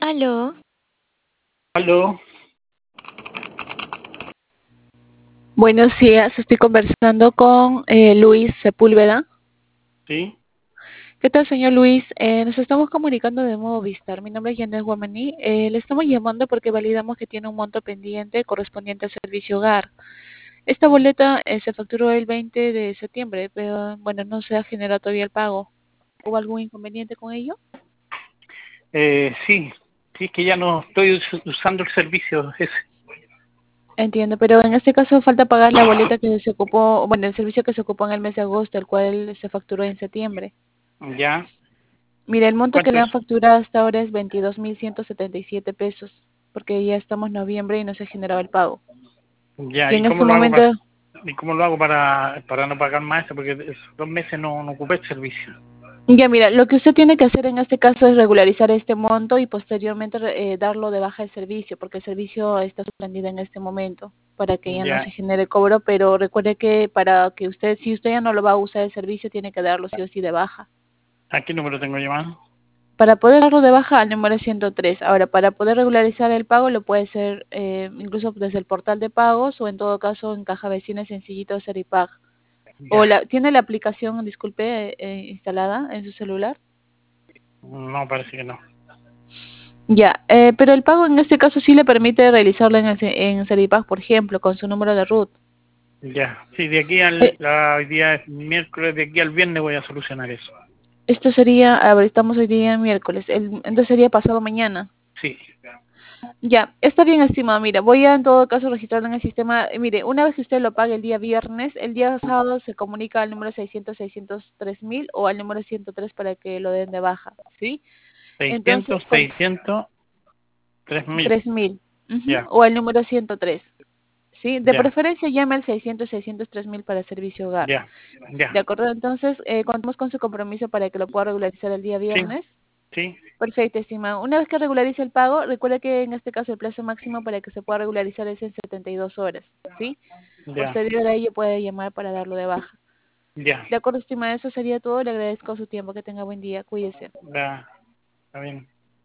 Aló. Aló, Buenos días, estoy conversando con Luis Sepúlveda. sí, ¿Qué tal, señor Luis? Nos estamos comunicando de Movistar. Mi nombre es Yanet Guamaní. Le estamos llamando porque validamos que tiene un monto pendiente correspondiente al servicio hogar. Esta boleta se facturó el 20 de septiembre, pero bueno, no se ha generado todavía el pago. ¿Hubo algún inconveniente con ello? sí, sí, es que ya no estoy usando el servicio ese. Entiendo, pero en este caso falta pagar la boleta que se ocupó, bueno, el servicio que se ocupó en el mes de agosto, el cual se facturó en septiembre. Ya, Mire, el monto que ¿cuánto le es? han facturado hasta ahora es 22.177 pesos, porque ya estamos en noviembre y no se ha generado el pago. Ya, Y ¿y en cómo este lo hago momento, para no pagar más eso? Porque esos 2 meses no ocupé el servicio. ya mira, lo que usted tiene que hacer en este caso es regularizar este monto y posteriormente darlo de baja el servicio, porque el servicio está suspendido en este momento para que ya no Ya, se genere cobro, pero recuerde que para que usted, si usted ya no lo va a usar el servicio, tiene que darlo sí o sí de baja. ¿a qué número tengo llamado? Para poder darlo de baja al número 103. Ahora, para poder regularizar el pago lo puede hacer incluso desde el portal de pagos o en todo caso en Caja Vecina sencillito Seripag. O Ya, ¿tiene la aplicación, disculpe, instalada en su celular? no, parece que no. Ya, pero el pago en este caso sí le permite realizarlo en Seripag, por ejemplo, con su número de RUT. Ya, sí, de aquí Eh, hoy día es miércoles, de aquí al viernes voy a solucionar eso. Esto sería, a ver, estamos hoy día miércoles, entonces sería pasado mañana. Sí, Ya, está bien, estimado. Mira, voy a en todo caso registrarlo en el sistema. Mire, una vez que usted lo pague el día viernes, el día sábado se comunica al número 600-603.000 o al número 103 para que lo den de baja, ¿sí? Entonces, 600, con 600, 3000. 3.000, Ya, o al número 103, ¿sí? De ya, preferencia llame al 600-603.000 para servicio hogar. ya, ya. ¿De acuerdo? Entonces, contamos con su compromiso para que lo pueda regularizar el día Sí, viernes. sí, Perfecto, estimado. Una vez que regularice el pago, recuerde que en este caso el plazo máximo para que se pueda regularizar es en 72 horas, ¿sí? ya, Posterior a ello puede llamar para darlo de baja. ya, De acuerdo, estimada, eso sería todo. Le agradezco su tiempo. Que tenga buen día. Cuídese. ya, está bien.